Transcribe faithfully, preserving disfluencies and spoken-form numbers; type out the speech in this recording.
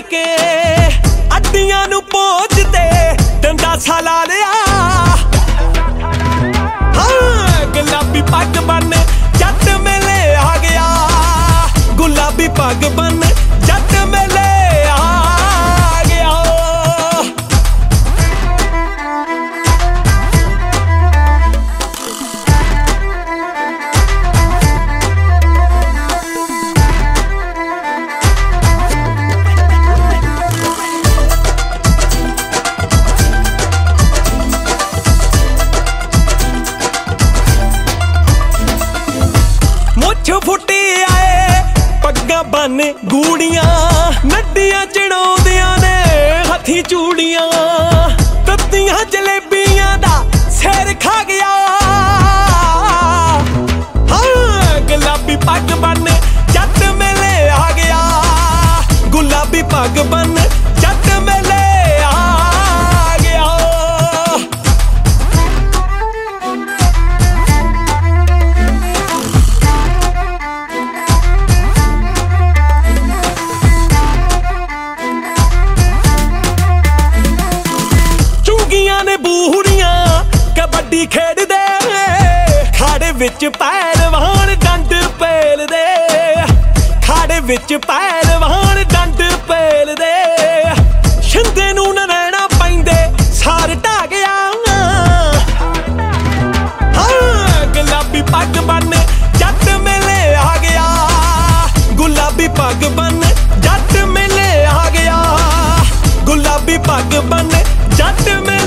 के अड्डियां नू पोंछते दंदासा ला लिया। हाँ गुलाबी पग बन जट मेले आ गया, गुलाबी पग बन जट मेले आ गया। मुछ फुटी आए पग्गा बन गूड़ियां, नड्डियां चढ़ाउंदियां ने हथी चूड़ियां, तत्तियां जलेबियां दा सिर खा गया। हाँ गुलाबी पग बन जट मेले आ गया, गुलाबी पग बन जट मेले आ गया। ने बूढ़ियां कबड्डी खेड दे, खाड़े विच पहलवान डंड पेल दे, खाड़े विच पहलवान डंड पेल दे। शिंदे नू न रहना पैंदे सार ढा गया। हाँ गुलाबी पग बन जट मेले आ गया, गुलाबी पग बन जट मेले आ गया, गुलाबी पग बन जट मेले